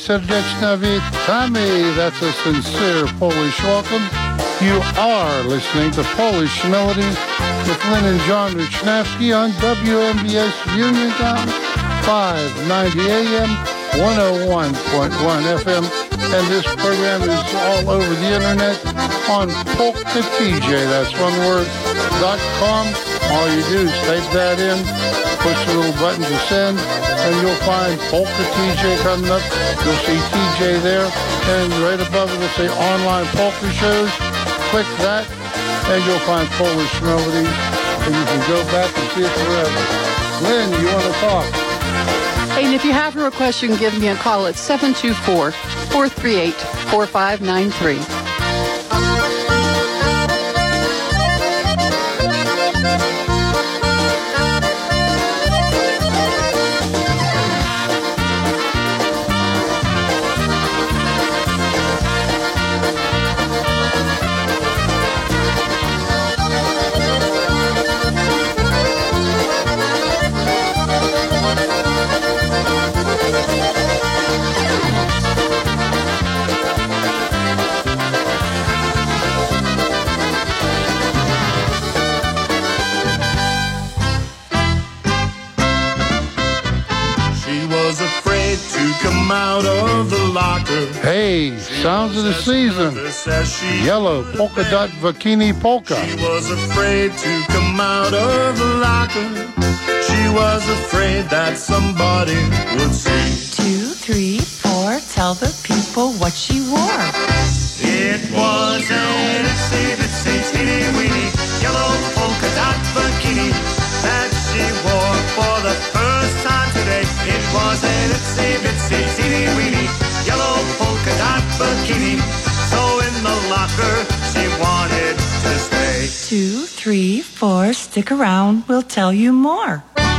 serdeczna witamy. That's a sincere Polish welcome. You are listening to Polish Melodies with Lynn and John Richnavsky on WMBS Uniontown, 590 AM, 101.1 FM. And this program is all over the internet on Polka TJ, that's one word, .com. All you do is type that in, push the little button to send, and you'll find Polka TJ coming up. You'll see TJ there, and right above it will say online polka shows. Click that, and you'll find Polish Melodies, and you can go back and see it forever. Lynn, you want to talk? Hey, and if you have a request, you can give me a call at 724-438-4593. Out of the locker. Hey, sounds of the season. Yellow polka dot bikini polka. She was afraid to come out of the locker. She was afraid that somebody would see. 2, 3, 4, tell the people what she wore. It was an itsy-bitsy teeny-weeny yellow polka dot bikini that she wore for the first time today. It was an itsy-bitsy teeny-weeny yellow polka dot bikini. So in the locker she wanted to stay. 2, 3, 4, stick around, we'll tell you more.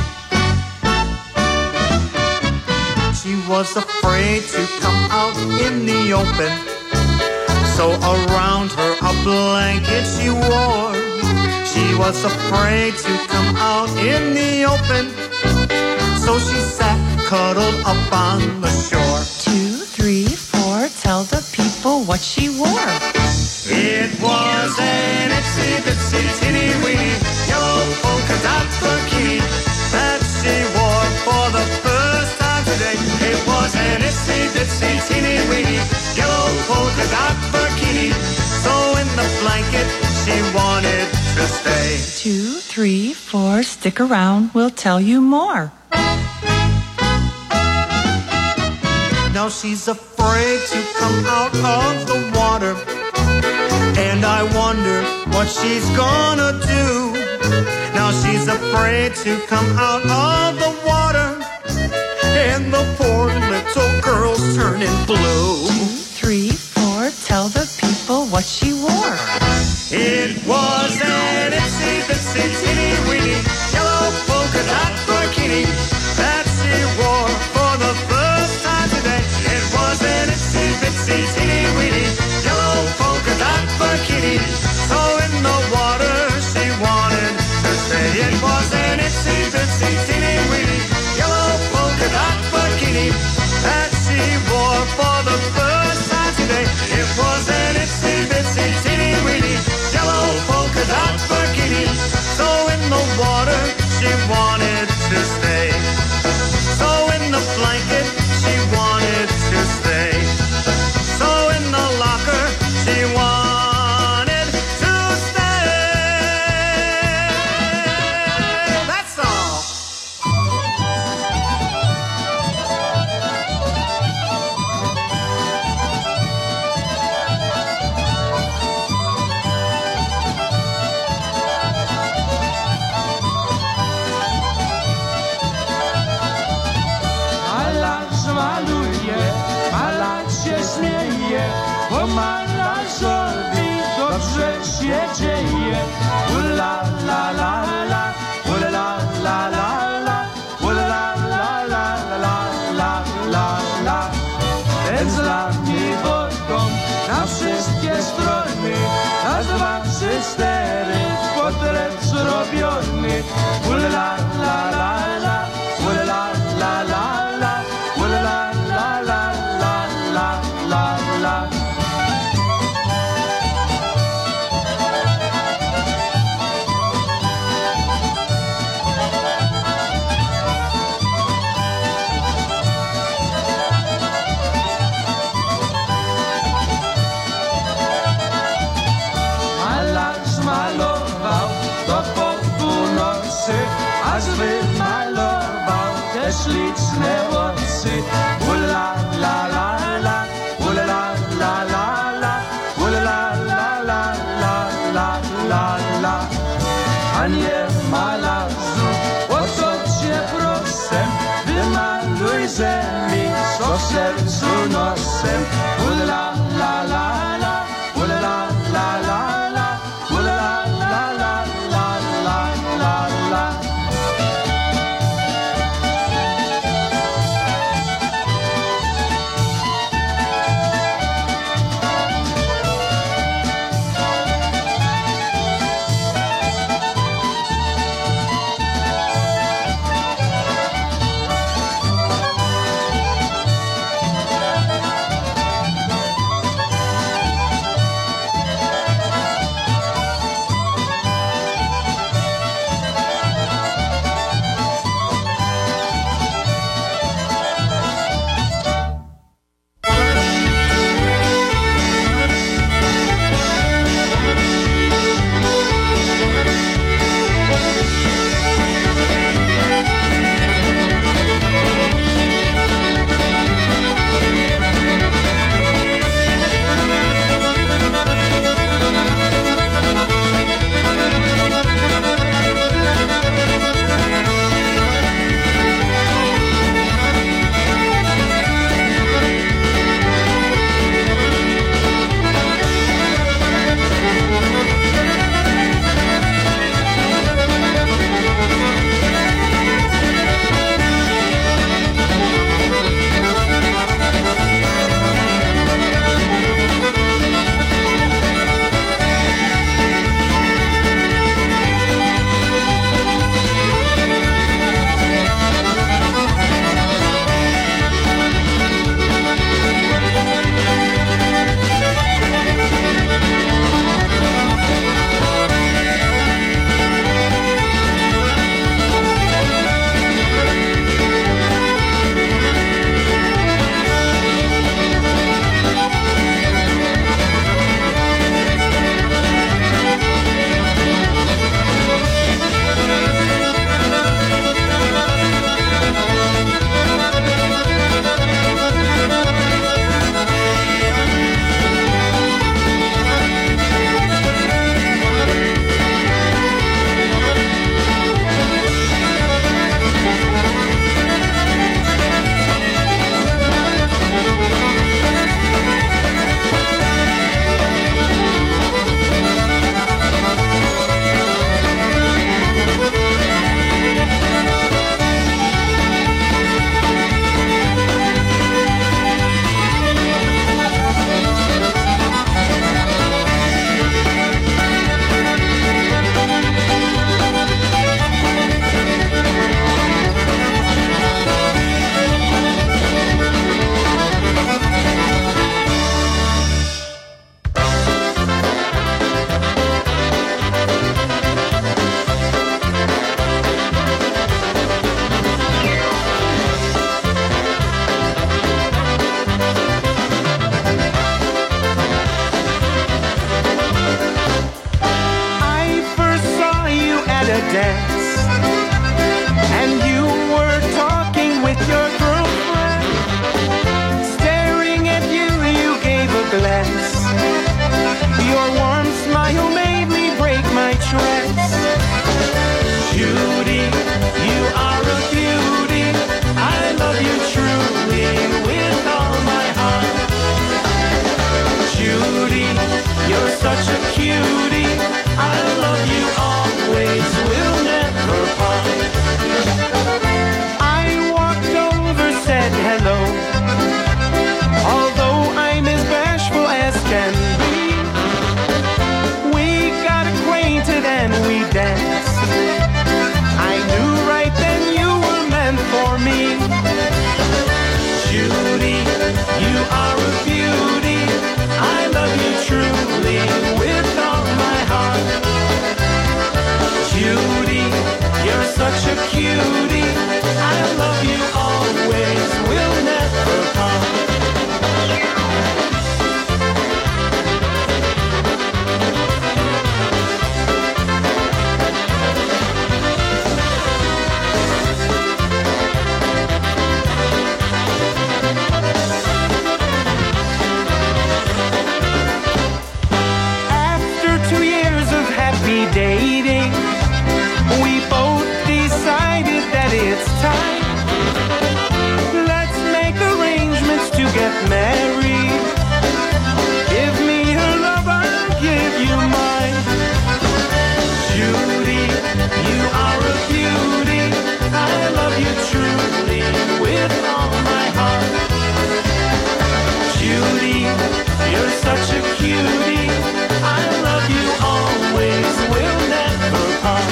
She was afraid to come out in the open, so around her a blanket she wore. She was afraid to come out in the open, so she sat cuddled up on the shore. 2, 3, 4, tell the people what she wore. It was an itsy-bitsy teeny-weeny yellow polka dot bikini that she wore for the first time today. It was an itsy-bitsy teeny-weeny yellow polka dot bikini. So in the blanket she wanted to stay. 2, 3, 4, stick around, we'll tell you more. Now she's afraid to come out of the water, and I wonder what she's gonna do. Now she's afraid to come out of the water, and the poor little girl's turning blue. 2, 3, 4, tell the people what she wore. It was an itsy-bitsy teeny-weeny yellow polka dot bikini that she wore for the first time today. It was an itsy-bitsy teeny-weeny yellow polka dot bikini. So in the water she wanted to stay. It was an itsy-bitsy teeny-weeny yellow polka dot bikini that she wore for the first time today. It was an itsy-bitsy teeny-weeny yellow polka dot bikini. So in the water she wanted to stay. So in the blanket she wanted to stay. So in the locker she wanted to stay. That's all. Malak się śmieje, bo malarzowi dobrze się dzieje. Ula la la la, ula la la la la, ula la la la la la la la. Ten zlany wodą na wszystkie strony, na 2, 3, 4, portret zrobiony. Ula la la la la, ula la la la la, ula la la la la. dance, and you were talking with your girlfriend. Staring at you, you gave a glance. Your warm smile made me break my trance. Judy, you are a beauty. I love you truly with all my heart. Judy, you're such a cutie. I love you always, we'll never part. I walked over, said hello, although I'm as bashful as can be. We got acquainted and we danced. I knew right then you were meant for me. Judy, you are a beauty. I love you truly with all my heart. Judy, you're such a cutie. I love you always, we'll never part. After 2 years of happy dating, we both decided that it's time. Let's make arrangements to get married. Give me your love, I'll give you mine. Judy, you are a beauty. I love you truly with all my heart. Judy, you're such a cutie. I love you always, we'll never part.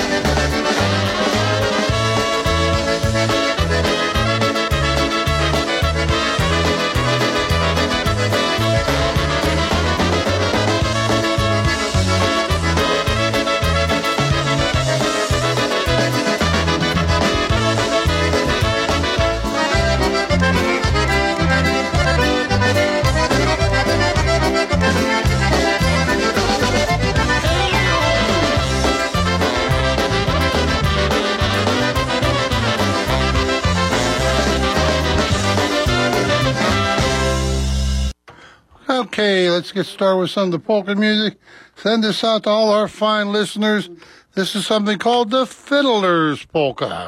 Okay, let's get started with some of the polka music. Send this out to all our fine listeners. This is something called the Fiddler's Polka.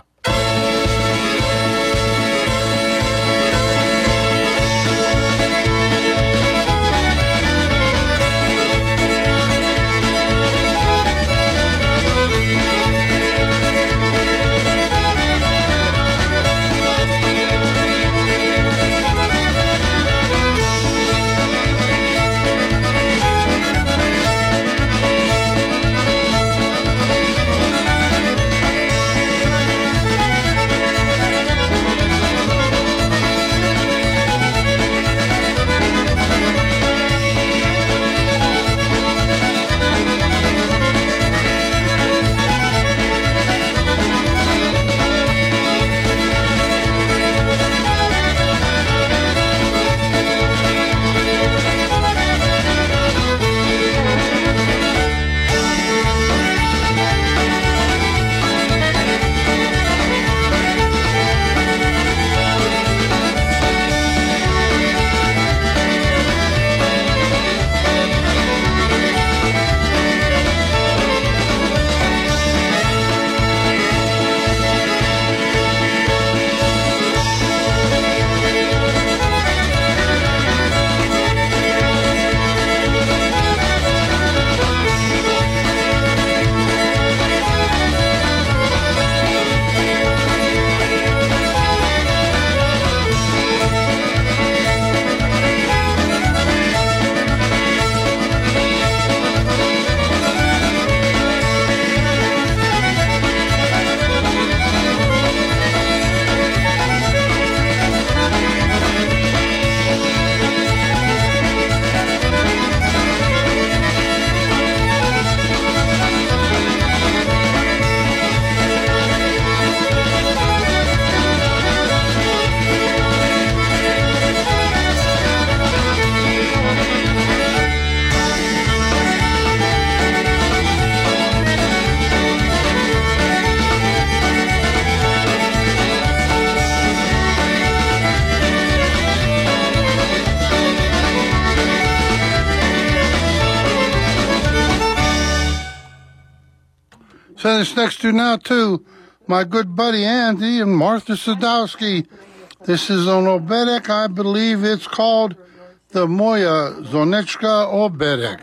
Send this next to now to my good buddy Andy and Martha Sadowski. This is on Obedek. I believe it's called the Moja Zonechka Obedek.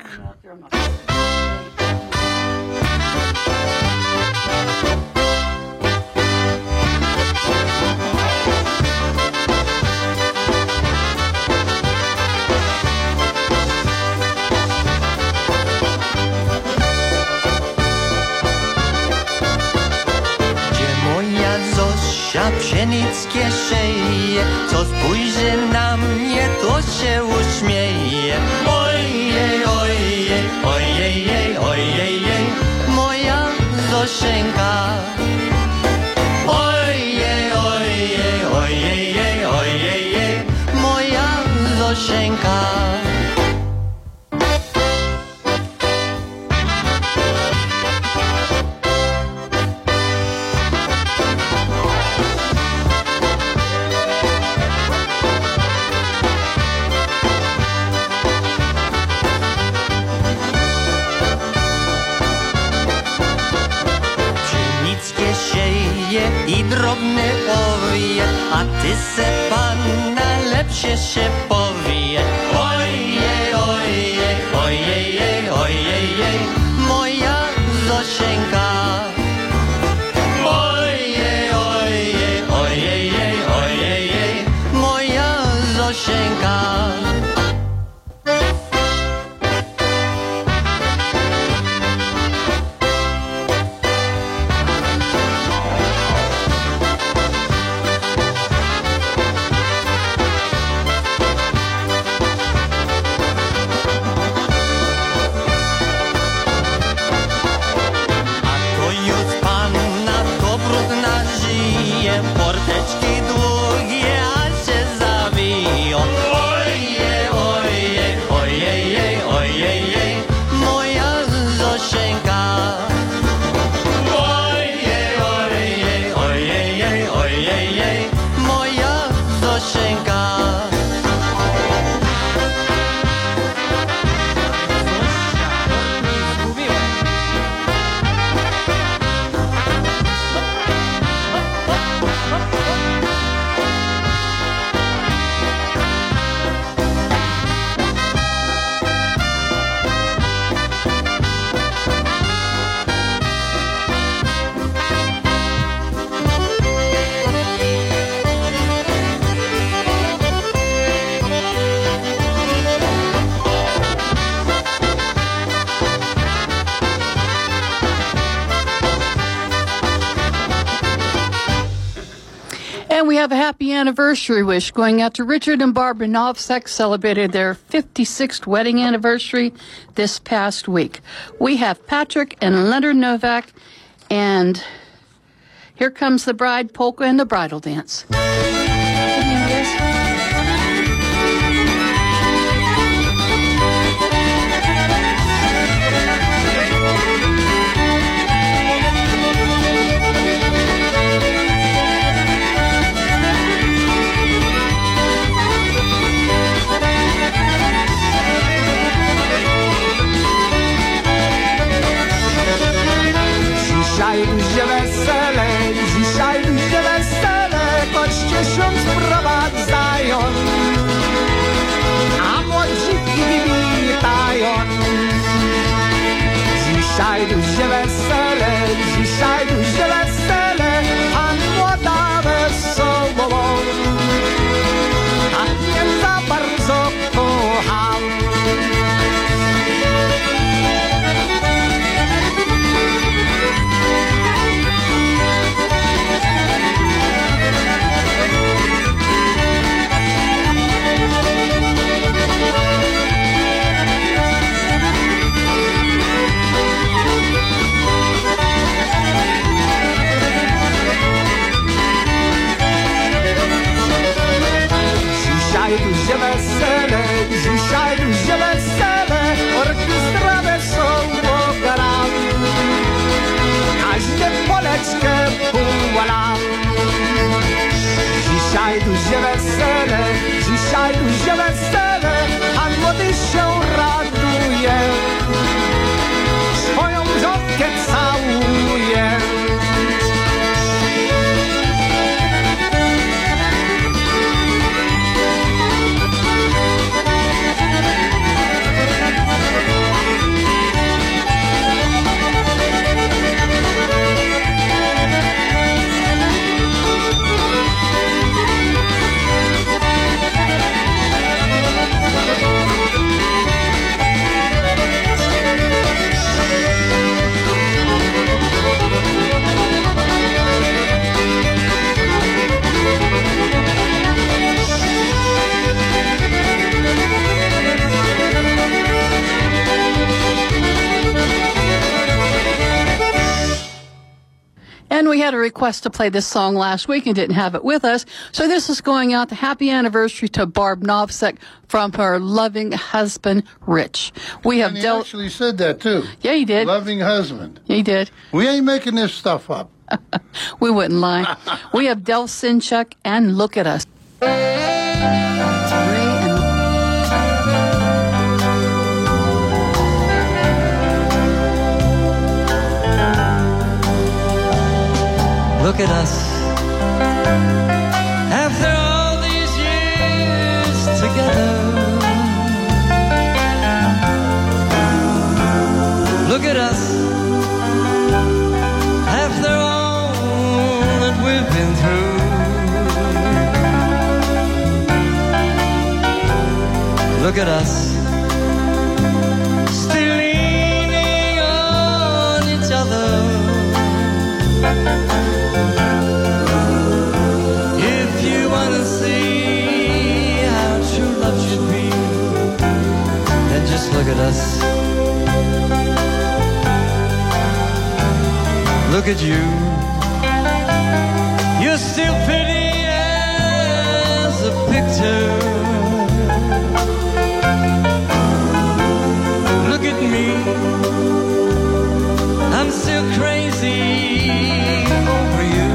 Pszenickie szeje, co spojrzy na mnie, to się uśmieje. Ojej, ojej, ojej, ojej, moja Zosieńka. Ojej, ojej, ojej, ojej, moja Zosieńka. I drobny powie, a ty se panna lepsze się powie. Ojej, ojej, ojej, ojej, moja Zosieńka. Ojej, ojej, ojej, ojej, moja Zosieńka. Porteczki długie, a się zawiją. Ojej, ojej, ojej, ojej, moja Zosieńka. Ojej, ojej, ojej, ojej, moja Zosieńka. And we have a happy anniversary wish going out to Richard and Barbara Novsek, celebrated their 56th wedding anniversary this past week. We have Patrick and Leonard Novak, and here comes the bride polka and the bridal dance. Dzisiaj ludzie wesele, choćcie And we had a request to play this song last week and didn't have it with us. So this is going out the happy anniversary to Barb Novsek from her loving husband, Rich. We have And he actually said that, too. Yeah, he did. Loving husband. He did. We ain't making this stuff up. We wouldn't lie. We have Del Sinchuk and Look at Us. Look at us, after all these years together. Look at us, after all that we've been through. Look at us, still leaning on each other. If you want to see how true love should be, then just look at us. Look at you. You're still pretty as a picture. Look at me. I'm still crazy over you.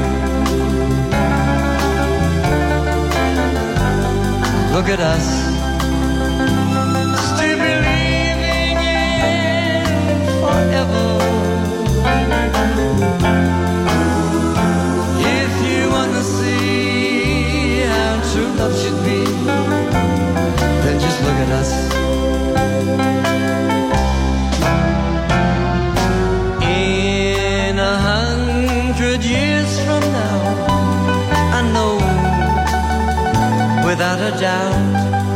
Look at us, still believing in forever. If you want to see how true love should be, then just look at us. In 100 years from now, I know without a doubt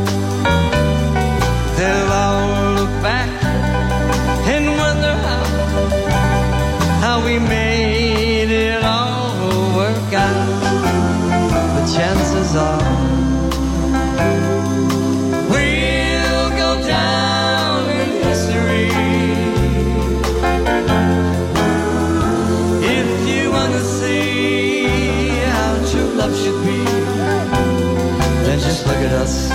they'll all look back and wonder how we made it all work out. The chances are we'll go down in history. If you want to see how true love should be, then just look at us.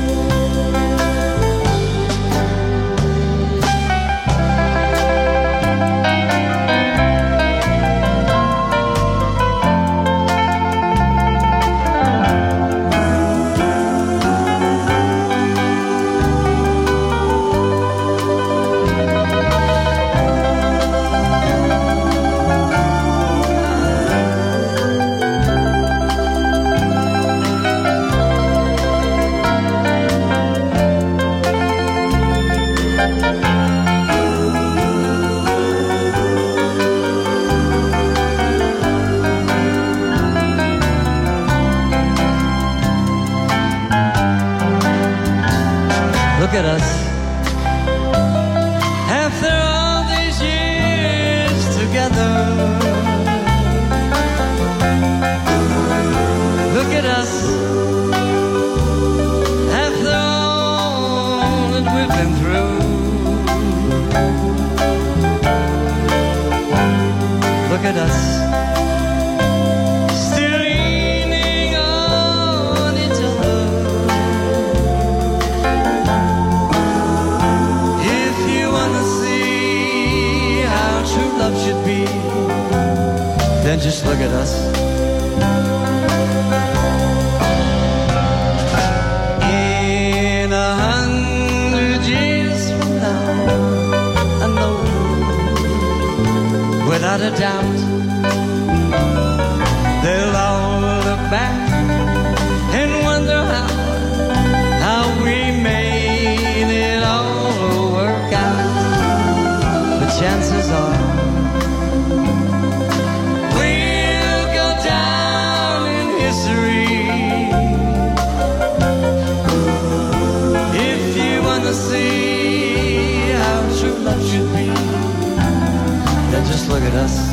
Look at us, after all these years together. Look at us, after all that we've been through. Look at us, still leaning on each other. Love should be, then just look at us. In 100 years from now, I know without a doubt they'll all look back and wonder how we made it all work out. The chances are see how true love should be, then just look at us.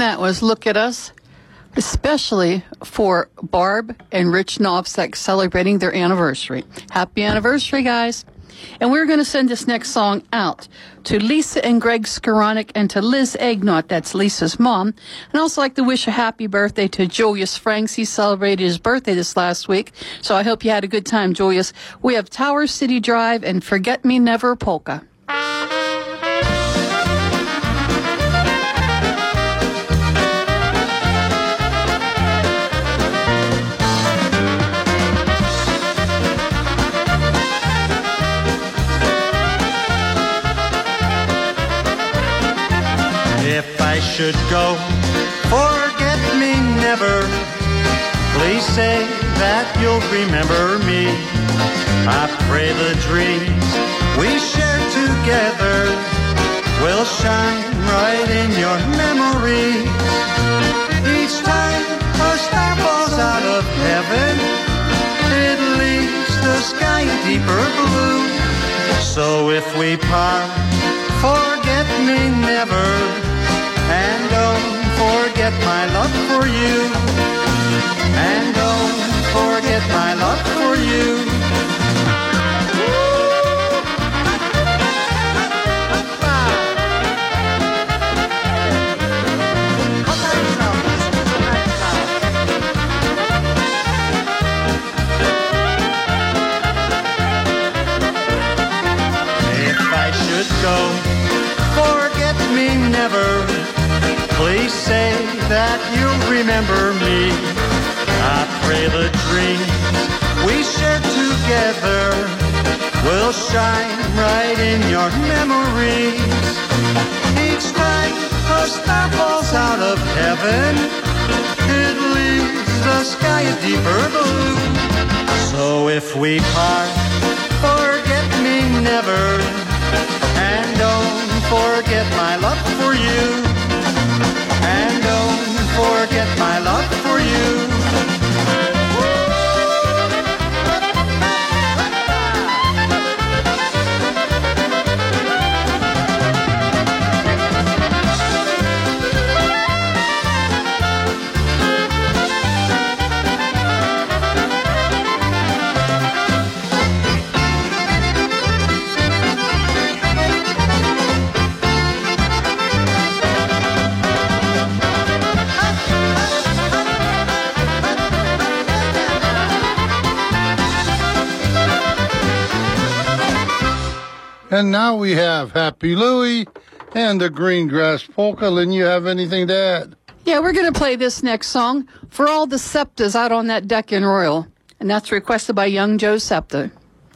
that was Look at Us, especially for Barb and Rich Novsek celebrating their anniversary. Happy anniversary, guys. And we're going to send this next song out to Lisa and Greg Skoranek and to Liz Eggnott, that's Lisa's mom. And also like to wish a happy birthday to Julius Franks. He celebrated his birthday this last week, so I hope you had a good time, Julius. We have Tower City Drive and Forget Me Never Polka. If I should go, forget me never. Please say that you'll remember me. I pray the dreams we share together will shine right in your memory. Each time a star falls out of heaven, it leaves the sky a deeper blue. So if we part, forget me never. And don't forget my love for you. And don't forget my love for you. If I should go, forget me never. Please say that you'll remember me. I pray the dreams we share together will shine right in your memories. Each time a star falls out of heaven, it leaves the sky a deeper blue. So if we part, forget me never. And don't forget my love for you. And don't forget my love for you. And now we have Happy Louie and the Greengrass Polka. Lynn, you have anything to add? Yeah, we're going to play this next song for all the Septas out on that deck in Royal. And that's requested by Young Joe Septa.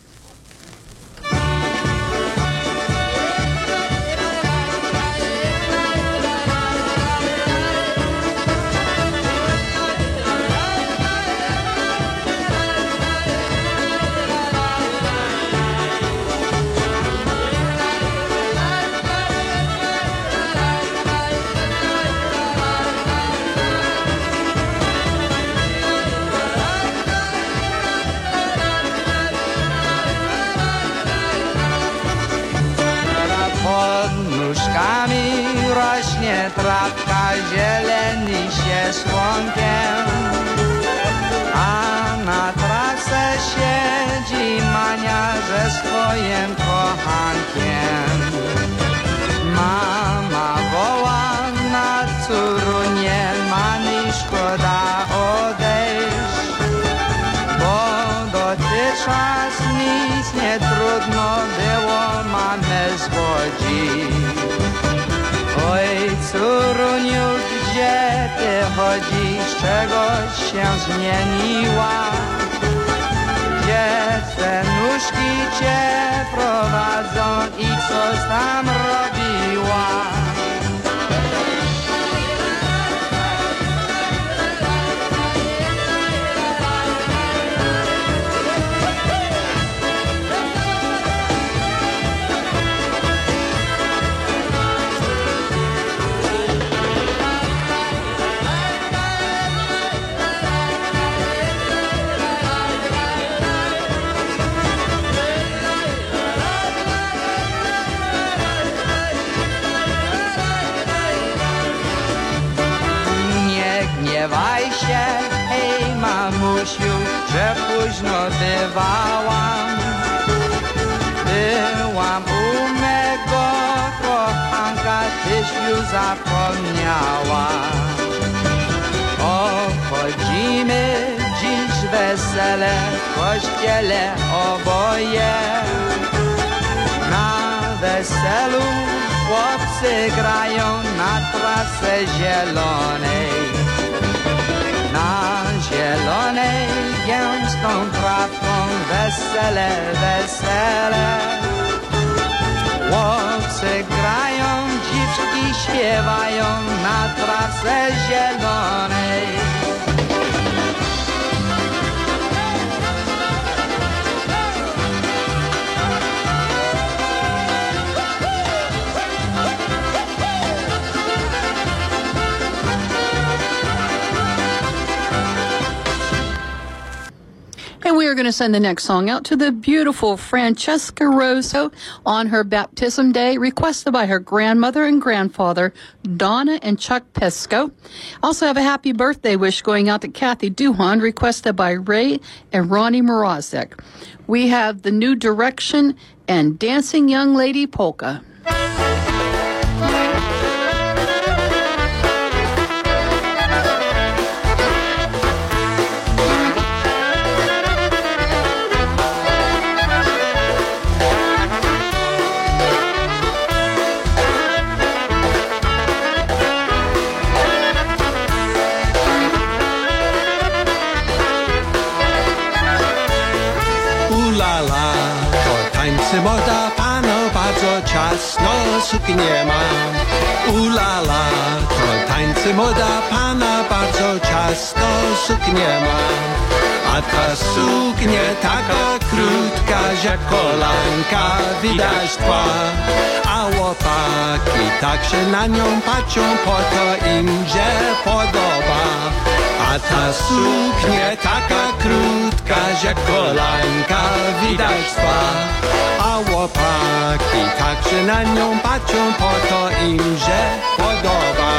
Rośnie trawka, zieleni się słonkiem, a na trawce siedzi Mania ze swoim kochankiem. Mama woła na córunie, Mani szkoda odejść, bo dotychczas nic nie trudno było mamę zwodzić. Oj, córuniu, gdzie ty chodzisz, czegoś się zmieniła? Gdzie te nóżki cię prowadzą i coś tam robiła? że późno bywałam. Byłam u mego kochanka, tyś już zapomniała. Obchodzimy dziś wesele w kościele oboje. Na weselu chłopcy grają na trasce zielonej. Na zielonej gęstą trawką wesele, wesele. Chłopcy grają, dziewczki śpiewają na trasce zielonej. And we are going to send the next song out to the beautiful Francesca Rosso on her baptism day, requested by her grandmother and grandfather, Donna and Chuck Pesco. Also have a happy birthday wish going out to Kathy Duhan, requested by Ray and Ronnie Mrazek. We have the New Direction and Dancing Young Lady Polka. Moda pano bardzo ciasno suknie mam. Ulala, to tańce moda pana bardzo ciasno suknie mam. A ta suknie taka krótka, że kolanka widać tła. A łopaki tak się na nią patrzą, po to im się podoba. A ta suknie taka krótka, że kolanka widać twa. A łopaki tak się na nią patrzą, po to im się podoba.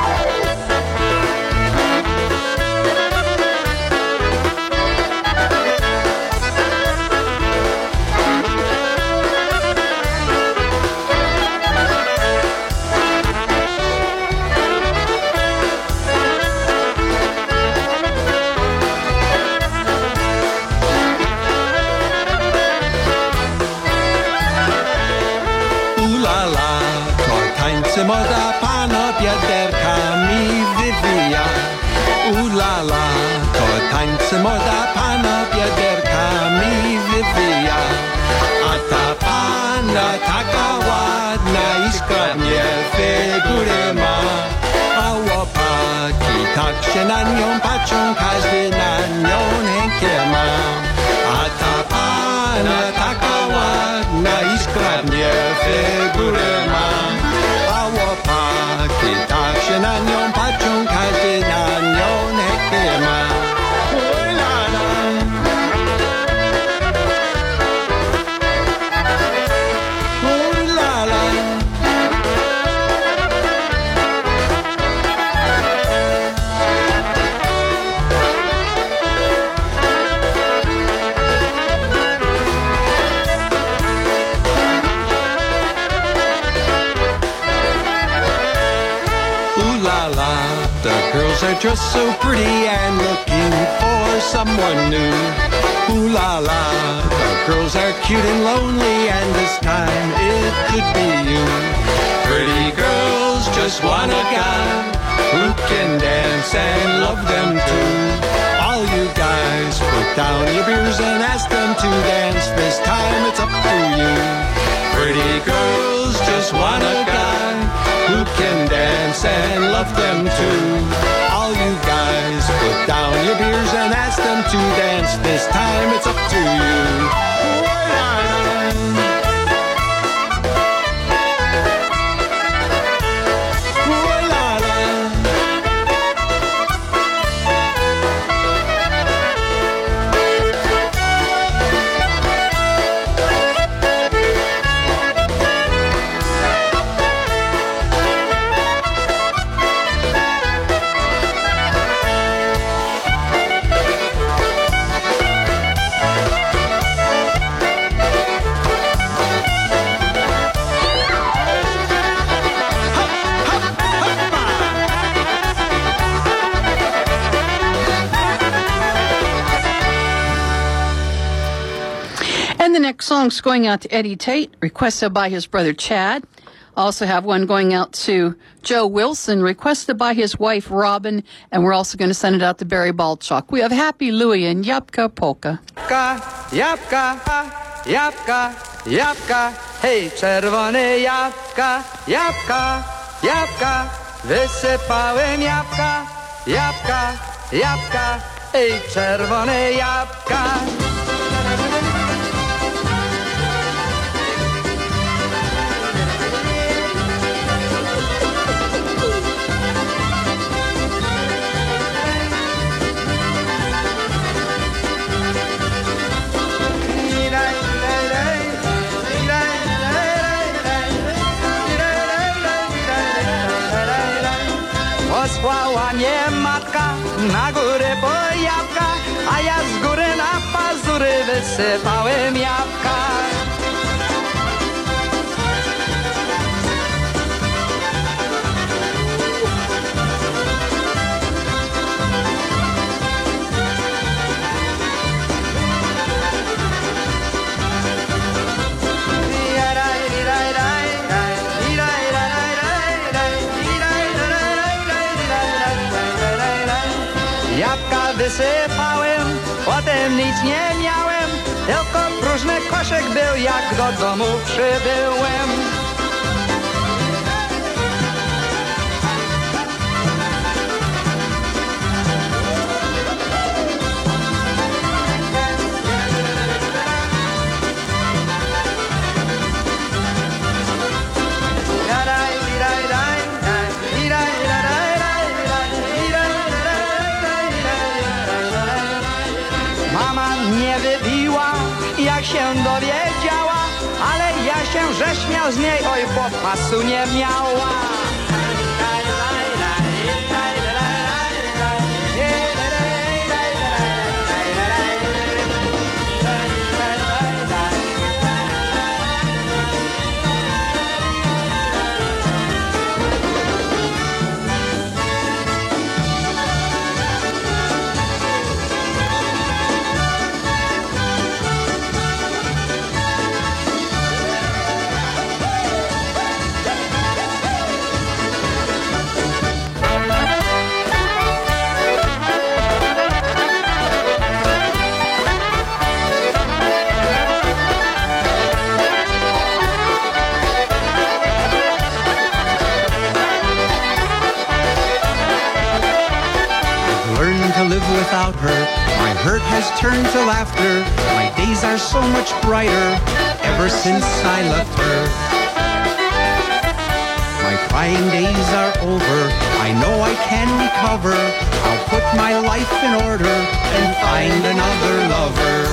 Moda pana bioderkami wywija. Ulala, to tańce moda pana bioderkami wywija. A ta pana taka ładna i skromnie figury ma. A łopaki tak się na nią patrzą, każdy na nią chętnie ma. A ta pana taka ładna i skromnie figury ma. Łopaki tak się na nią patrzą, każdy na nią chętnie ma. Are just so pretty and looking for someone new. Ooh la la, the girls are cute and lonely, and this time it could be you. Pretty girls just want a guy who can dance and love them too. All you guys put down your beers and ask them to dance. This time it's up to you. Pretty girls just want a guy who can dance and love them too. All you guys put down your beers and ask them to dance. This time it's up to you. the next song's going out to Eddie Tate, requested by his brother Chad. Also have one going out to Joe Wilson, requested by his wife Robin, and we're also going to send it out to Barry Balchuk. We have Happy Louie and Yapka Polka. Jabłka, jabłka, jabłka, hej, czerwone jabłka, jabłka, jabłka, wysypałem jabłka, jabłka, jabłka, hej, czerwone jabłka. Posłała mnie matka na górę po jabłka, a ja z góry na pazury wysypałem jabłka. Jabłka wysypałem, potem nic nie miałem, tylko próżny koszyk był, jak do domu przybyłem. Jak się dowiedziała, ale ja się rześmiał z niej, oj, bo pasu nie miała. Live without her. My hurt has turned to laughter. My days are so much brighter ever since I left her. My crying days are over. I know I can recover. I'll put my life in order and find another lover.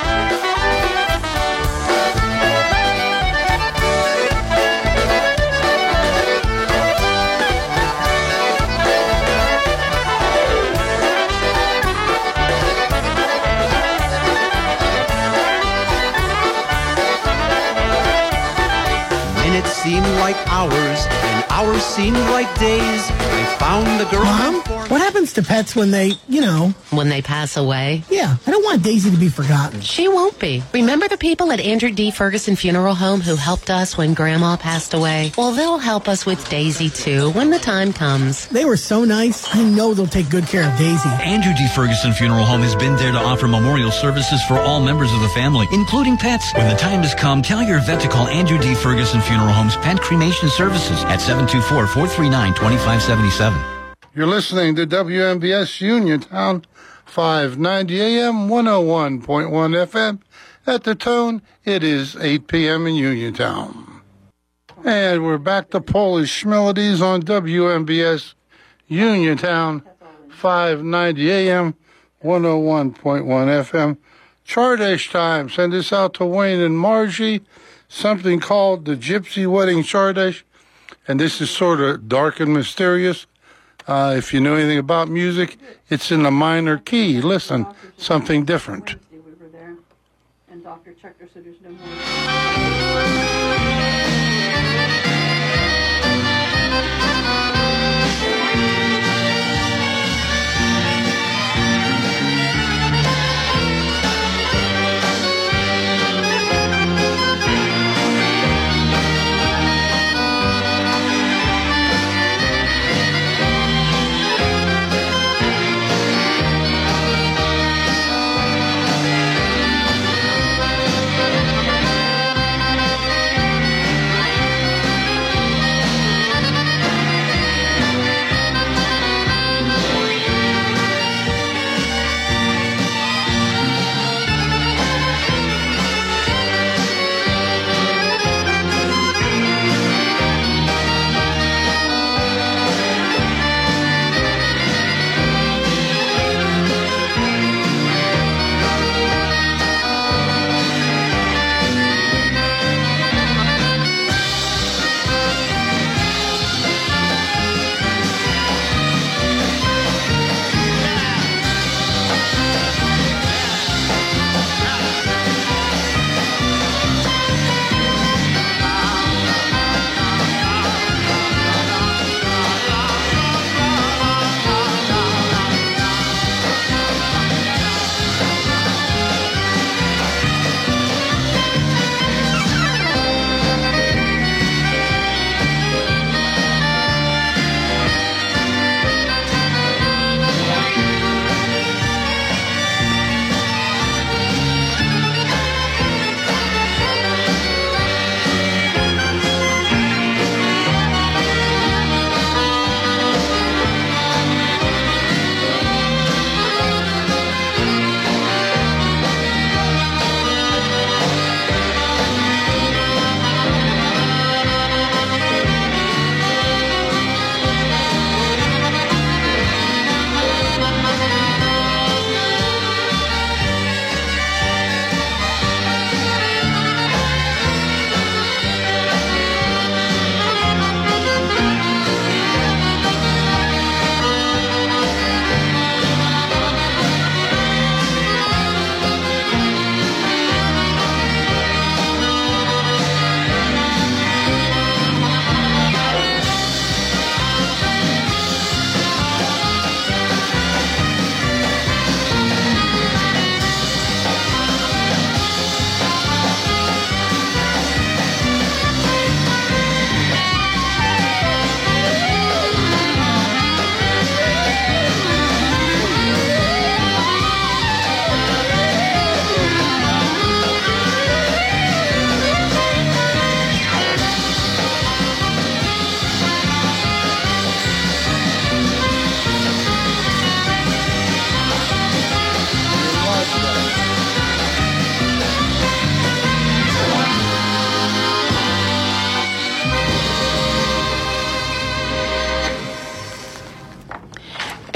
Minutes seemed like hours, and hours seemed like days. I found the girl. Mom, what happens to pets when they, When they pass away? Yeah, I don't want Daisy to be forgotten. She won't be. Remember the people at Andrew D. Ferguson Funeral Home who helped us when Grandma passed away? Well, they'll help us with Daisy, too, when the time comes. They were so nice. I know they'll take good care of Daisy. Andrew D. Ferguson Funeral Home has been there to offer memorial services for all members of the family, including pets. When the time has come, tell your vet to call Andrew D. Ferguson Funeral Home's Pet Cremation Services at 724-439-2577. You're listening to WMBS Uniontown, 590 AM, 101.1 FM. At the tone, it is 8 p.m. in Uniontown. And we're back to Polish Melodies on WMBS Uniontown, 590 AM, 101.1 FM. Chardash time. Send this out to Wayne and Margie. Something called the Gypsy Wedding Chardash. And this is sort of dark and mysterious. If you know anything about music, it's in a minor key. Listen, something different. We were there, and Dr. checked her, so there's no more.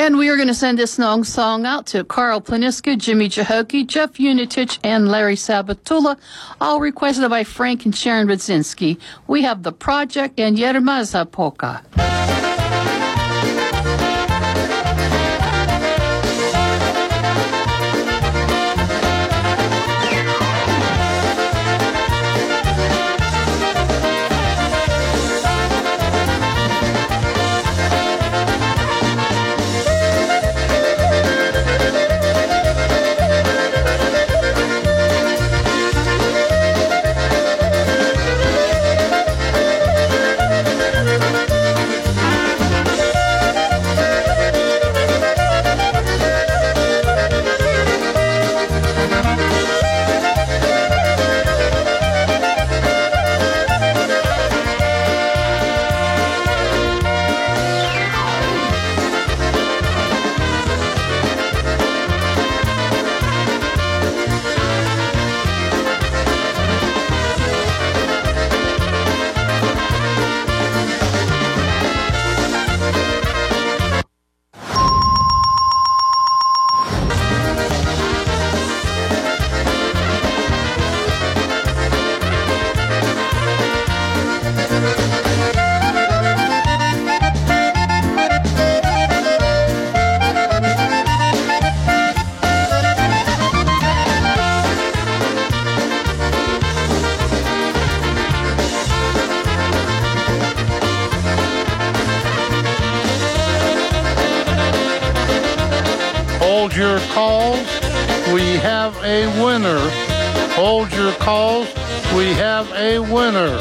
And we are going to send this song out to Carl Planiska, Jimmy Jahoki, Jeff Unitich, and Larry Sabatula, all requested by Frank and Sharon Radzinski. We have The Project and Yermaza Polka. Hold your calls. We have a winner. Hold your calls. We have a winner.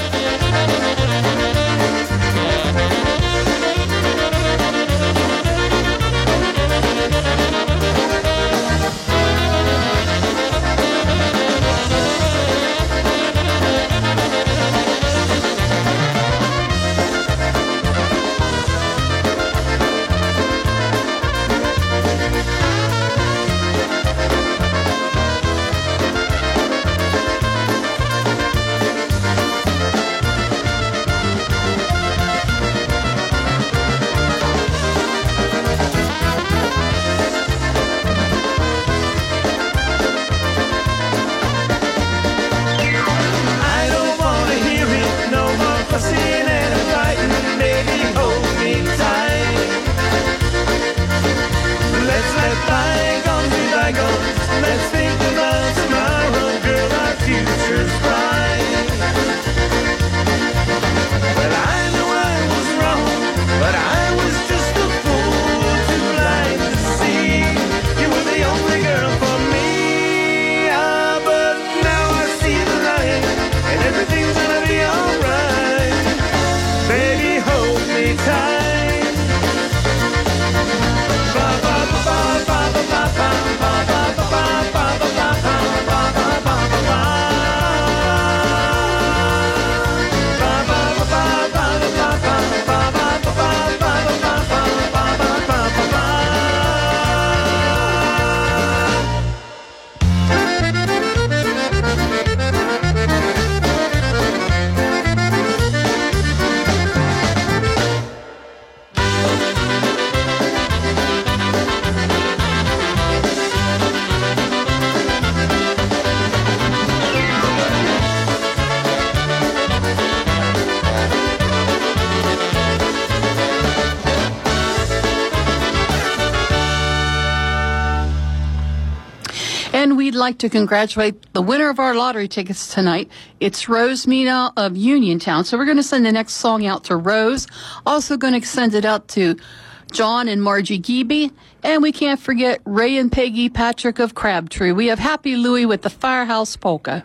We'd like to congratulate the winner of our lottery tickets tonight. It's Rose Mina of Uniontown. So we're going to send the next song out to Rose. Also going to send it out to John and Margie Geeby. And we can't forget Ray and Peggy Patrick of Crabtree. We have Happy Louie with the Firehouse Polka.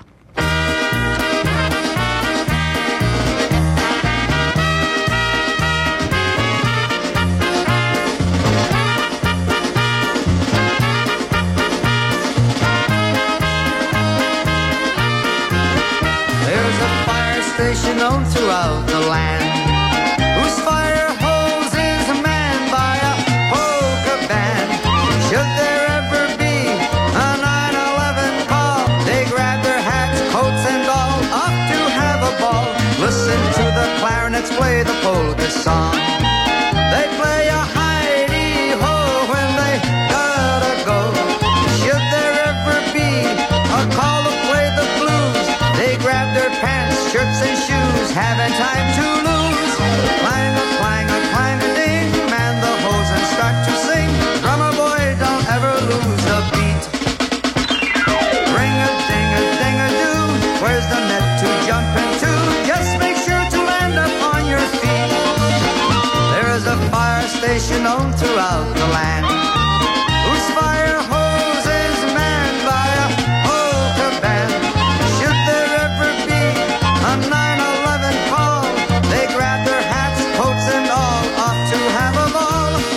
Known throughout the land, whose fire hose is manned by a polka band. Should there ever be a 9/11 call, they grab their hats, coats, and all, off to have a ball. Listen to the clarinets play the polka song. They play a Heidi-ho haven't time to lose. Clang a clang a clang a ding, man the hose and start to sing. Drummer boy, don't ever lose a beat. Ring a ding a do, where's the net to jump into? Just make sure to land up on your feet. There's a fire station known throughout the land, whose fire hose is manned by a polka band. Should there ever be a 9/11 call, they grab their hats, coats and all, off to have a ball.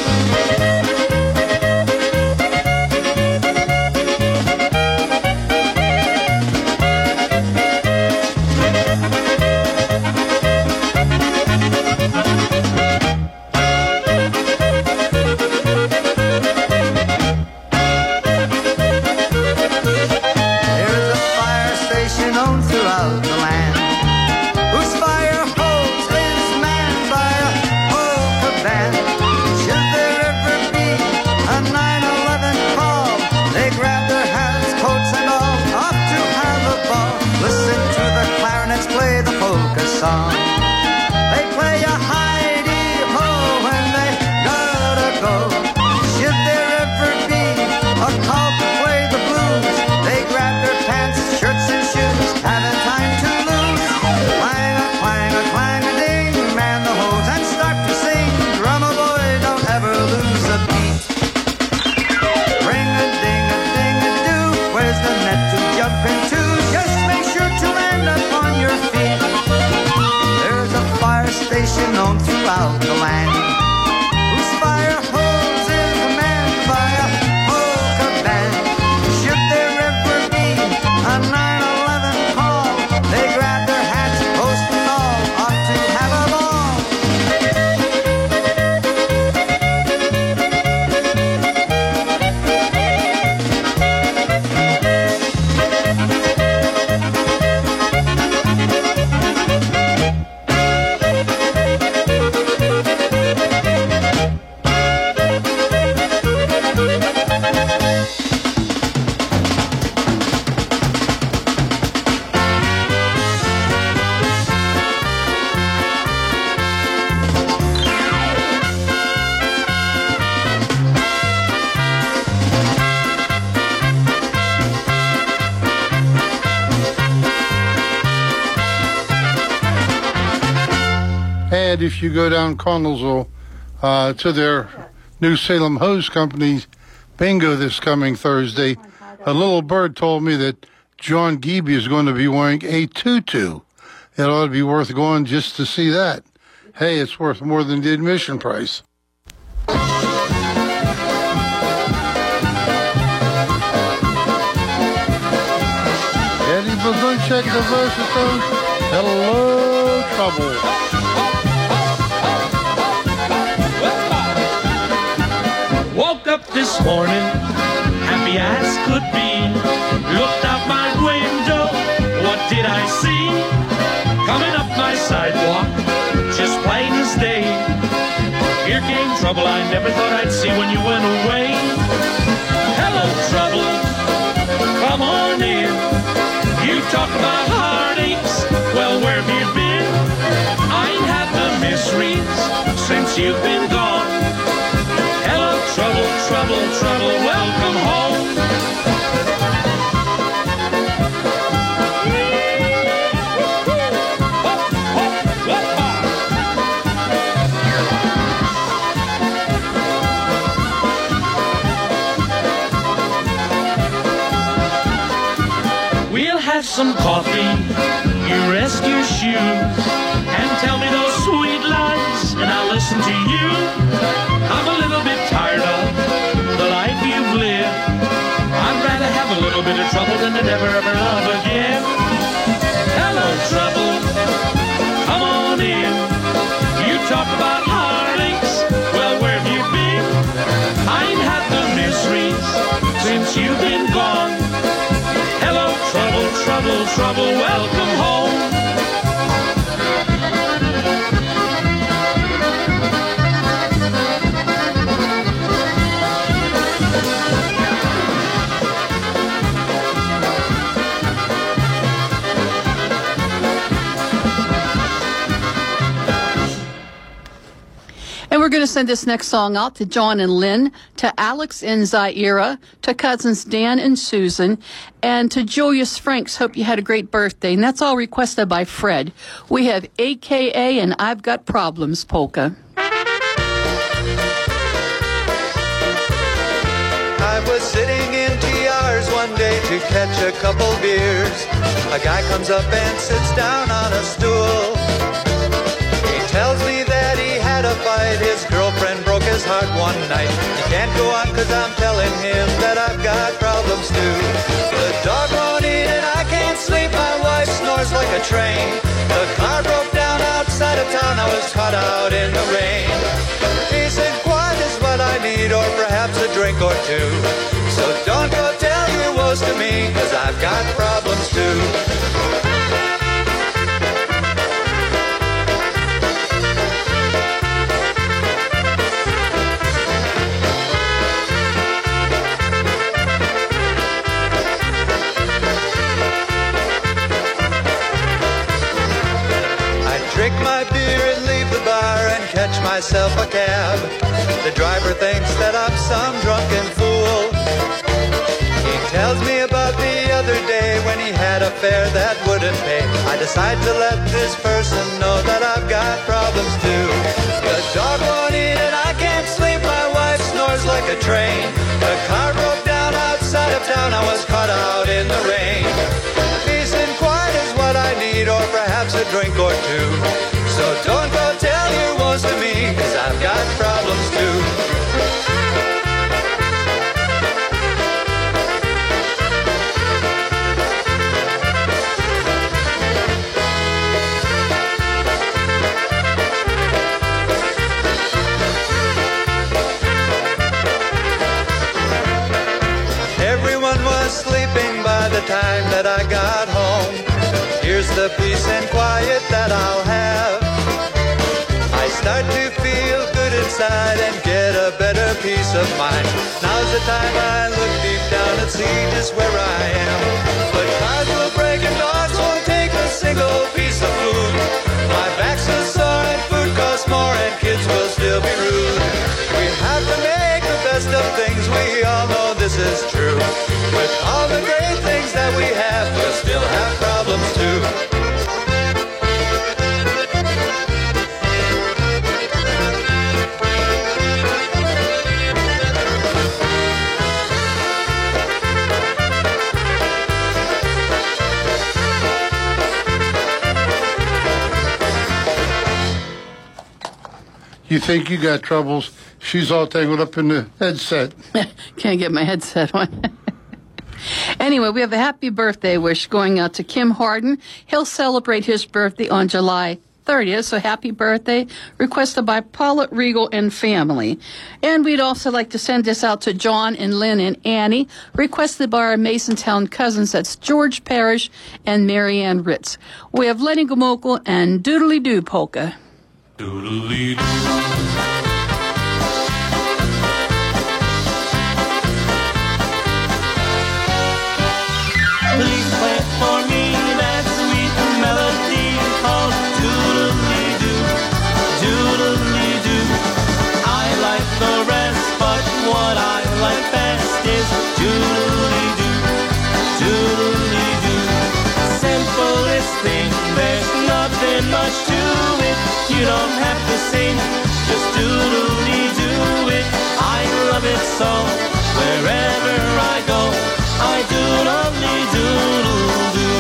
There's a fire station known throughout the land, whose fire hose is manned by a polka band. Should there ever be a 9/11 call, they grab their hats, coats and all, off to have a ball. Listen to the clarinets play the polka song. They play a hidey-ho when they gotta go. Should there ever be a call to play the blues, they grab their pants, shirts and shoes, haven't time to lose. Clang a clang a ding, man the hose and start to sing. Drummer boy, don't ever lose a beat. Ring a ding a do, where's the net to jump into? Just make sure to land up on your feet. There's a fire station known throughout the land, whose fire hose is manned by a polka band. Should there ever be a 9/11 call, they grab their hats, post and all, off to have a ball. And if you go down Connellsville to their New Salem Hose Company's bingo this coming Thursday, a little bird told me that John Geeby is going to be wearing a tutu. It ought to be worth going just to see that. Hey, it's worth more than the admission price. Eddie Blazonczyk, the Versatone. Hello, Trouble. Woke up this morning, happy as could be. Looked out my window, what did I see? Coming up my sidewalk, just plain as day. Here came trouble I never thought I'd see when you went away. Hello, trouble, come on in. You talk about heartaches, well, where have you been? I ain't had the miseries since you've been gone. Hello, trouble, trouble, trouble, welcome home. We'll have some coffee, you rest your shoes, and tell me those sweet lies, and I'll listen to you. I'm a little bit tired of the life you've lived. I'd rather have a little bit of trouble than to never ever love again. Hello, trouble, come on in. You talk about heartaches, well, where have you been? I ain't had the miseries since you've been gone. Hello, trouble, trouble, trouble, welcome home. send this next song out to John and Lynn, to Alex and Zaira, to cousins Dan and Susan, and to Julius Franks. Hope you had a great birthday. And that's all requested by Fred. We have AKA and I've Got Problems polka. I was sitting in TR's one day to catch a couple beers. A guy comes up and sits down on a stool. He tells me that he had a fight. His girlfriend broke his heart one night. He can't go on 'cause I'm telling him that I've got problems too. The dog won't eat and I can't sleep. My wife snores like a train. The car broke down outside of town. I was caught out in the rain. Peace and quiet is what I need, or perhaps a drink or two. So don't go tell your woes to me, 'cause I've got problems too. Drink my beer and leave the bar and catch myself a cab. The driver thinks that I'm some drunken fool. He tells me about the other day when he had a fare that wouldn't pay. I decide to let this person know that I've got problems too. The dog won't eat and I can't sleep. My wife snores like a train. The car broke down outside of town. I was caught out in the rain. Peace and quiet is what I need, or perhaps a drink or two. So don't go tell your woes to me, 'cause I've got problems too. Everyone was sleeping by the time that I got home. Here's the peace and quiet that I'll have. I start to feel good inside and get a better peace of mind. Now's the time I look deep down and see just where I am. But cars will break and dogs won't take a single piece of food. My back's so sore and food costs more and kids will still be rude. We have to make the best of things, we all know this is true. With all the great things that we have, we'll still have problems too. You think you got troubles? She's all tangled up in the headset. Can't get my headset on. Anyway, we have a happy birthday wish going out to Kim Harden. He'll celebrate his birthday on July 30th, so happy birthday, requested by Paula Regal and family. And we'd also like to send this out to John and Lynn and Annie, requested by our Masontown cousins, that's George Parrish and Marianne Ritz. We have Lenny Gomokul and Doodly Doo Polka. Doodly doo. Please play for me that sweet melody called Doodly-Doo, Doodly-Doo. I like the rest, but what I like best is Doodly-Doo, Doodly-Doo. Simplest thing, there's nothing much to it. You don't have to sing, just doodly-doo it. I love it so, wherever I go, I doodly-doodle-doo.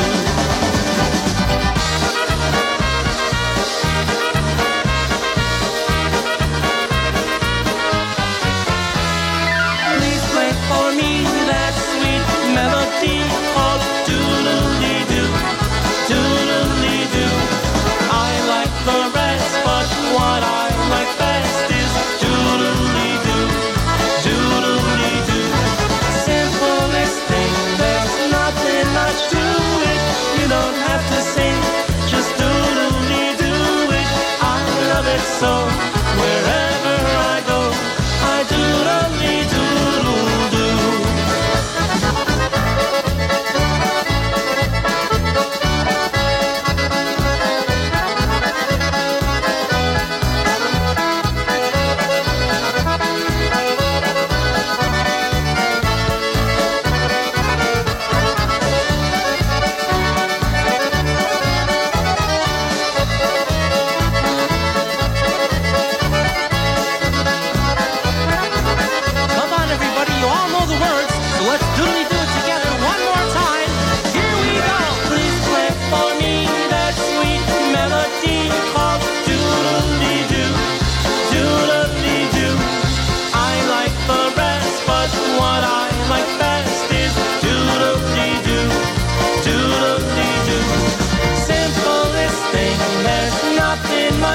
Please play for me that sweet melody called doodly-doo, doodly-doo. I like the rest, but what I like best is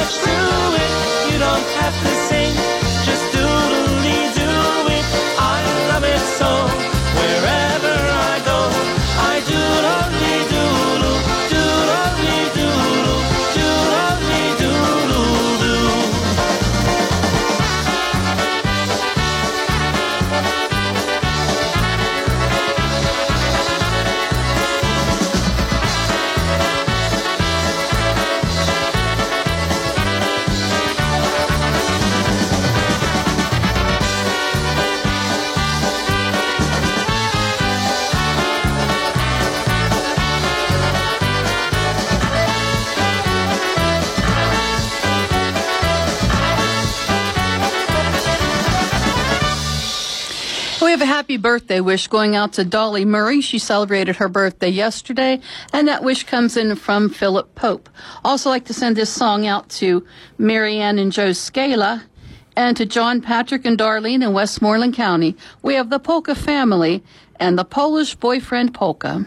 much to it. You don't have to sing, just doodly-doo it. I love it so, wherever I go, I doodly-doodle, doodly-doodle, doodly-doodle-doo. We have a happy birthday wish going out to Dolly Murray. She celebrated her birthday yesterday, and that wish comes in from Philip Pope. Also like to send this song out to Marianne and Joe Scala, and to John, Patrick, and Darlene in Westmoreland County. We have the Polka family and the Polish Boyfriend Polka.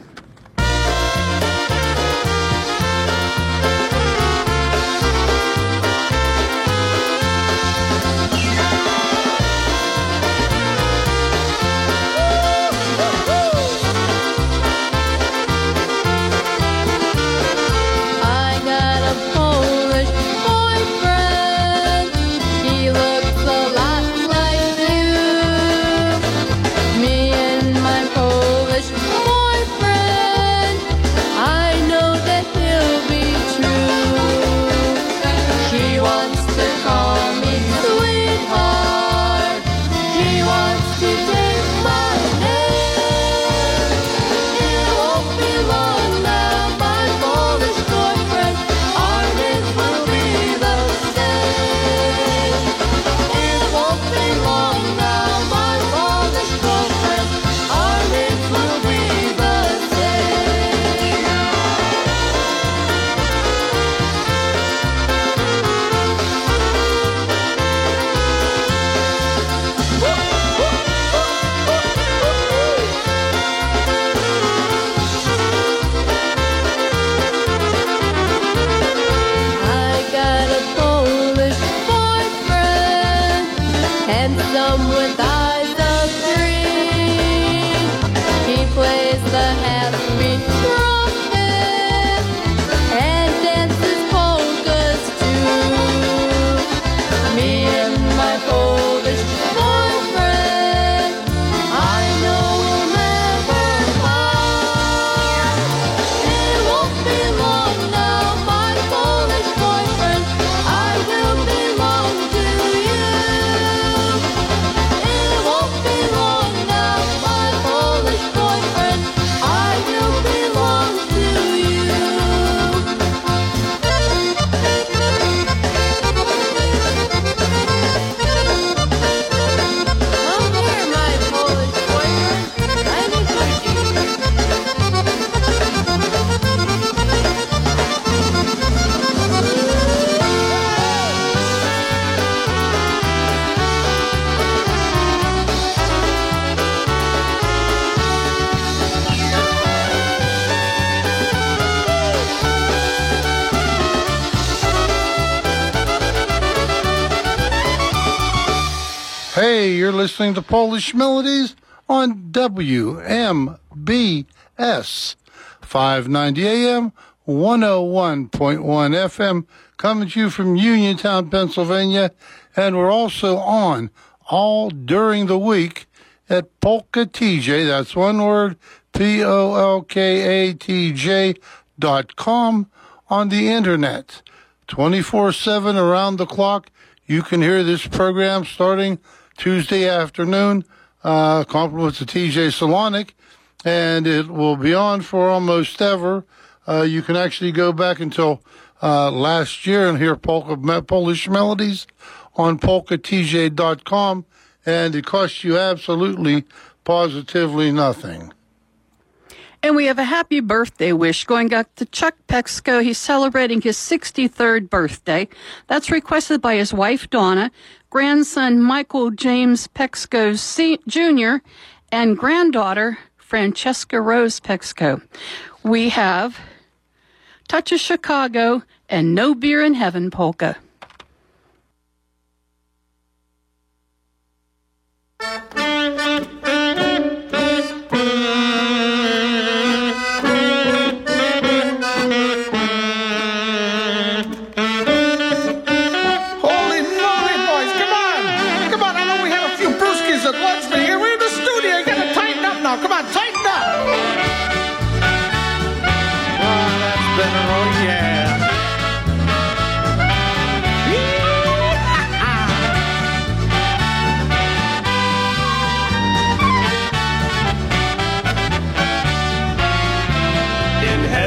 Hey, you're listening to Polish Melodies on WMBS 590 AM, 101.1 FM, coming to you from Uniontown, Pennsylvania. And we're also on all during the week at Polka TJ. That's one word, POLKATJ.com on the internet. 24/7 around the clock. You can hear this program starting Tuesday afternoon, compliments to TJ Salonik, and it will be on for almost ever. You can actually go back until last year and hear Polish Melodies on polkatj.com, and it costs you absolutely, positively nothing. And we have a happy birthday wish going out to Chuck Pexko. He's celebrating his 63rd birthday. That's requested by his wife, Donna, grandson, Michael James Pexko Jr., and granddaughter, Francesca Rose Pexko. We have Touch of Chicago and No Beer in Heaven Polka.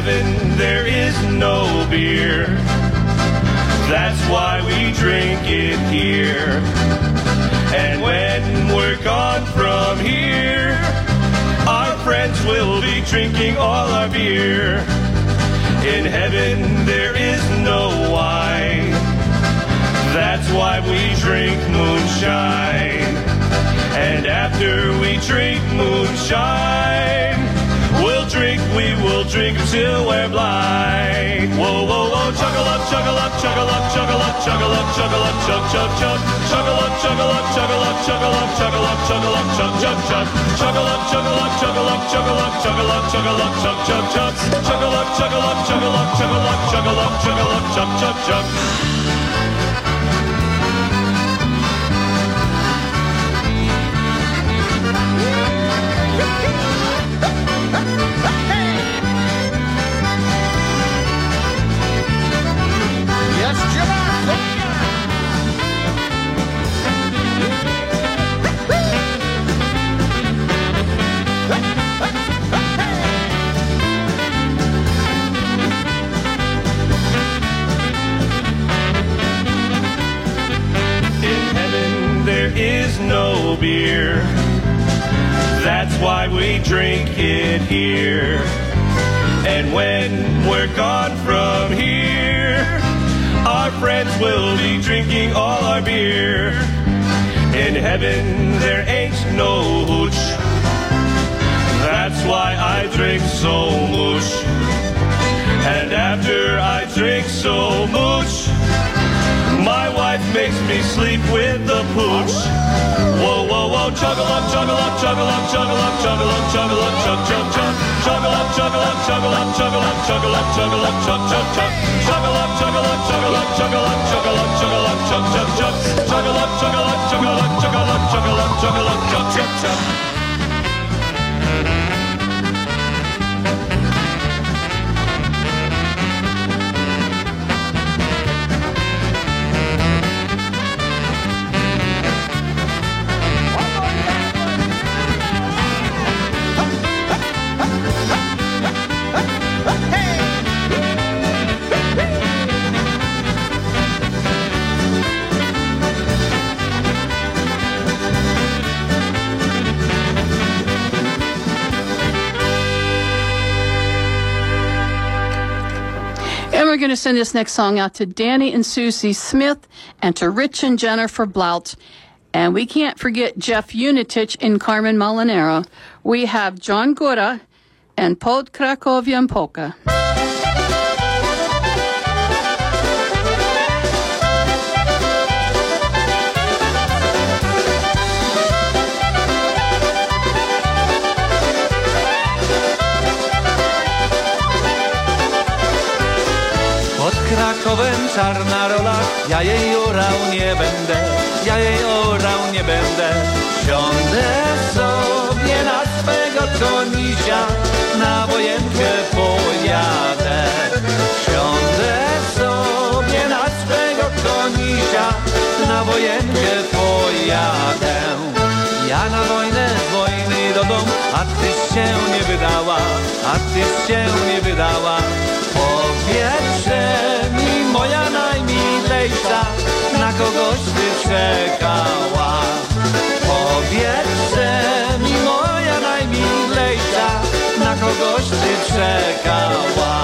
heaven there is no beer. That's why we drink it here. And when we're gone from here, our friends will be drinking all our beer. In heaven there is no wine. That's why we drink moonshine. And after we drink moonshine, we will drink till we're blind. Whoa, whoa, whoa, chuggle up, chuggle up, chuggle up, chuggle up, chuggle up, chuggle up, chug, chug, chug. Chuggle up, chuggle up, chuggle up, chuggle up, chuggle up, chuggle up, chug, chug, chug. Chuggle up, chuggle up, chuggle up, chuggle up, chuggle up, chuggle up, chug, chug, chug. Chuggle up, chuggle up, chuggle up, chuggle up, chuggle up, chuggle up, chug, chug, chug. No beer. That's why we drink it here. And when we're gone from here, our friends will be drinking all our beer. In heaven there ain't no hooch. That's why I drink so much. And after I drink so much, my wife makes me sleep with the pooch. Whoa, whoa, whoa, chuggle up, chuggle up, chuggle up, chuggle up, chuggle up, chuggle up, chug, chug, chug. Chuggle up, chuggle up, chuggle up, chuggle up, chuggle up, chuggle up, chug, chug, chug. Chuggle up, chuggle up, chuggle up, chuggle up, chuggle up, chuggle up, chug, chug, chug. Chuggle up, chuggle up, chuggle up, chuggle up, chuggle up, chuggle up, chug, chug, chug. We're going to send this next song out to Danny and Susie Smith and to Rich and Jennifer Blout. And we can't forget Jeff Unitich and Carmen Molinero. We have John Gora and Pod Krakowian Polka. Krakowem czarna rola, ja jej orał nie będę, ja jej orał nie będę. Siądę sobie na swego konisia, na wojenkę pojadę. Siądę sobie na swego konisia, na wojenkę pojadę. Ja na wojnę, z wojny do domu, a tyś się nie wydała, a tyś się nie wydała. Powiedzże mi, moja najmilejsza, na kogoś ty czekała. Powiedzże mi, moja najmilejsza, na kogoś ty czekała.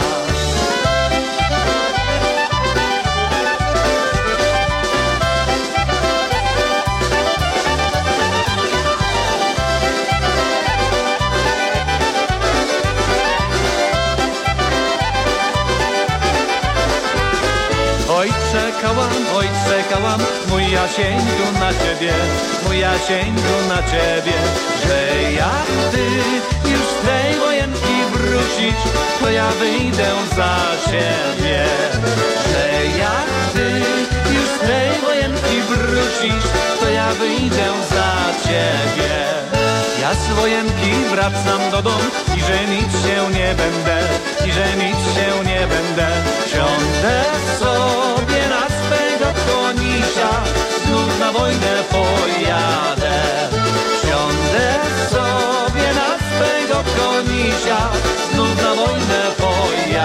Oj czekałam, mój Jasieńku na ciebie, mój Jasieńku na ciebie. Że jak ty już z tej wojenki wrócisz, to ja wyjdę za ciebie. Że jak ty już z tej wojenki wrócisz, to ja wyjdę za ciebie. Ja z wojenki wracam do domu i żenić się nie będę, i żenić się nie będę. Siądę sobie na swego konisia, znów na wojnę pojadę. Siądę sobie na swego konisia, znów na wojnę pojadę.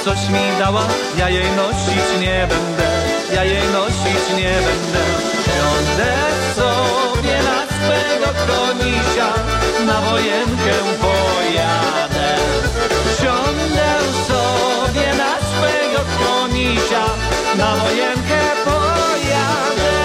coś mi dała, ja jej nosić nie będę, ja jej nosić nie będę. Siądę sobie na swego konisia, na wojenkę pojadę. Siądę sobie na swego konisia, na wojenkę pojadę.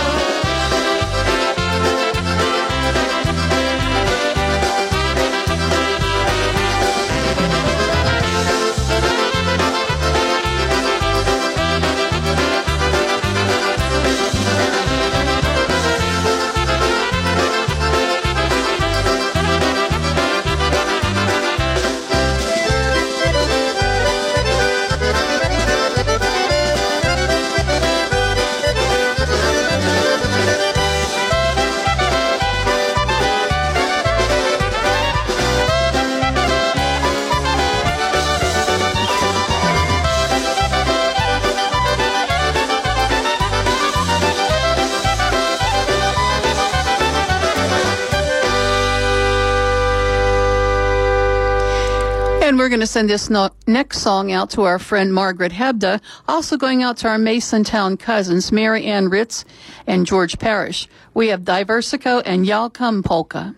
And we're going to send this next song out to our friend Margaret Hebda, also going out to our Masontown cousins, Mary Ann Ritz and George Parrish. We have Diversico and Y'all Come Polka.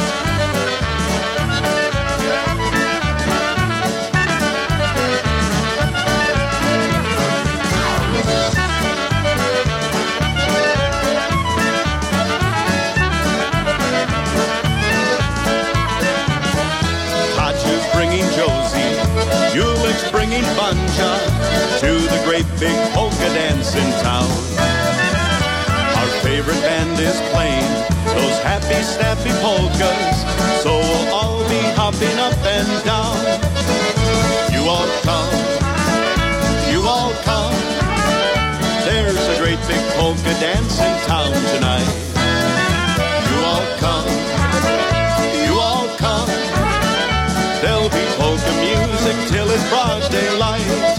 Ulick's bringing Banja to the great big polka dance in town. Our favorite band is playing those happy, snappy polkas, so we'll all be hopping up and down. You all come, you all come. There's a great big polka dance in town tonight. You all come, you all come. There'll be polka music till it's broad daylight.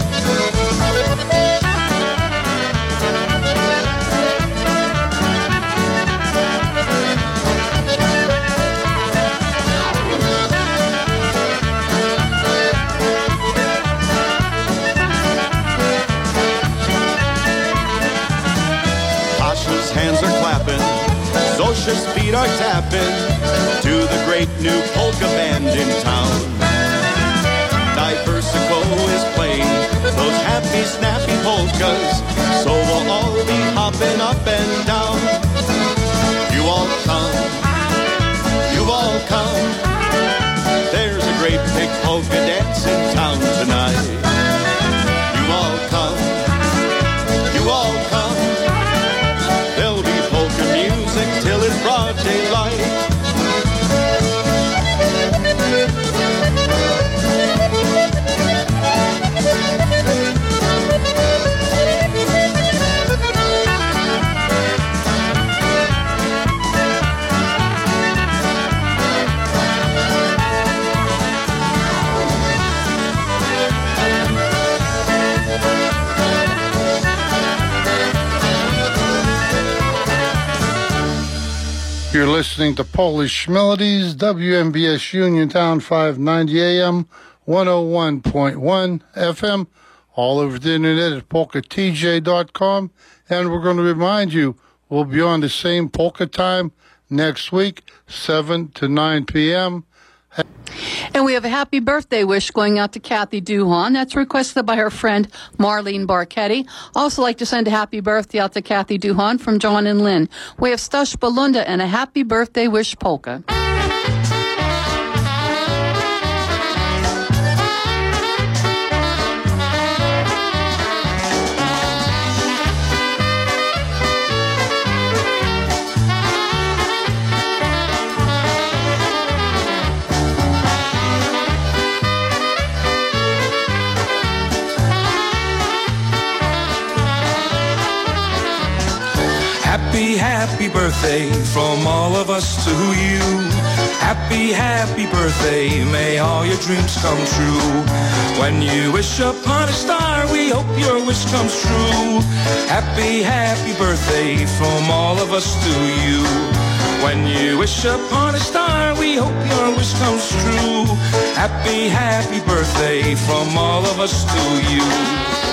Tasha's hands are clapping, Zosha's feet are tapping to the great new polka band in town. Diversico is playing those happy, snappy polkas, so we'll all be hopping up and down. You all come, you all come. There's a great big polka dance in town tonight. You all come, you all come. There'll be polka music till it's broad daylight. You're listening to Polish Melodies, WMBS Uniontown 590 AM, 101.1 FM, all over the internet at polkatj.com. And we're going to remind you, we'll be on the same polka time next week, 7 to 9 p.m. And we have a happy birthday wish going out to Kathy Duhon. That's requested by her friend Marlene Barchetti. Also like to send a happy birthday out to Kathy Duhon from John and Lynn. We have Stush Balunda and a happy birthday wish polka. Happy, happy birthday from all of us to you. Happy, happy birthday, may all your dreams come true. When you wish upon a star, we hope your wish comes true. Happy, happy birthday from all of us to you. When you wish upon a star, we hope your wish comes true. Happy, happy birthday from all of us to you.